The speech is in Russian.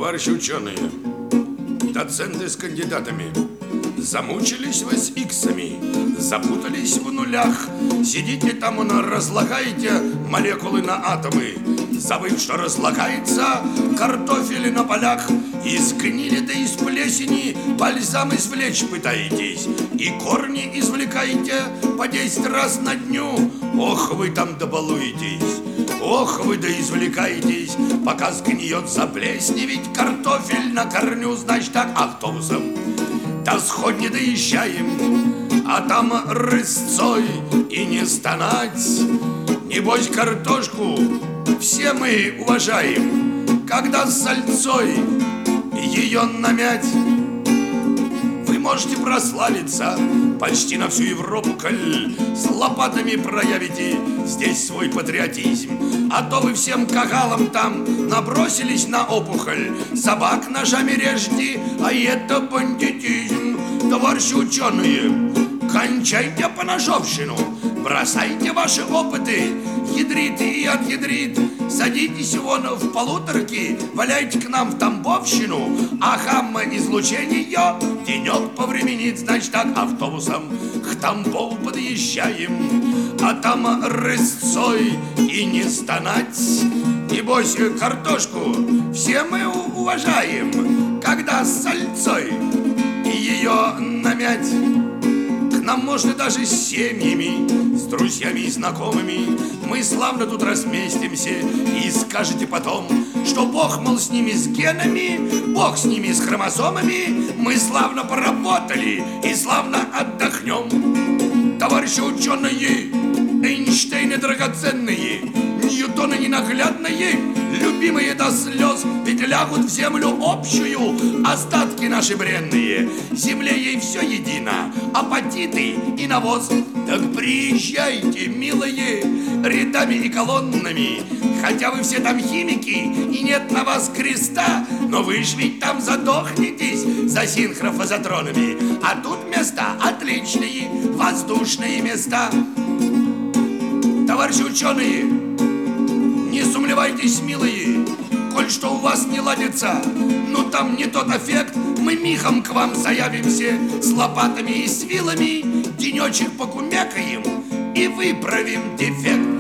Товарищи ученые, доценты с кандидатами, замучились вы с иксами, запутались в нулях. Сидите там и разлагаете молекулы на атомы, забыв, что разлагается картофель на полях. Из гнили да из плесени бальзам извлечь пытаетесь, и корни извлекаете по 10 раз на дню. Ох, вы там добалуетесь, ох, вы да извлекаетесь, пока сгниет, заплесневить картофель на корню. Значит так, автобусом до сходни доезжаем, а там рысцой и не стонать. Небось, картошку все мы уважаем, когда с сальцой ее намять. Вы можете прославиться почти на всю Европу, коль с лопатами проявите здесь свой патриотизм. А то вы всем кагалам там набросились на опухоль, собак ножами режьте, а это бандитизм. Товарищи ученые, кончайте поножовщину, бросайте ваши опыты, ядрит и отядрит. Садитесь вон в полуторки, валяйте к нам в Тамбовщину, а гамма-излучение денек повременит. Значит так, автобусом к Тамбову подъезжаем, а там рысцой и не стонать. Небось, картошку все мы уважаем, когда с сальцой ее намять. Нам можно даже с семьями, с друзьями и знакомыми. Мы славно тут разместимся, и скажете потом, что Бог, мол, с ними, с генами, Бог с ними, с хромосомами. Мы славно поработали и славно отдохнем. Товарищи ученые, Эйнштейны драгоценные, Ньютоны ненаглядные, любимые до слез, ведь лягут в землю общую остатки наши бренные. Земле ей все едино, апатиты и навоз. Так приезжайте, милые, рядами и колоннами, хотя вы все там химики и нет на вас креста, но вы ж ведь там задохнетесь за синхрофазотронами. А тут места отличные, воздушные места. Товарищи ученые, не сумлевайтесь, милые, коль что у вас не ладится, ну там не тот эффект, мы михом к вам заявимся с лопатами и с вилами, денечек покумекаем и выправим дефект.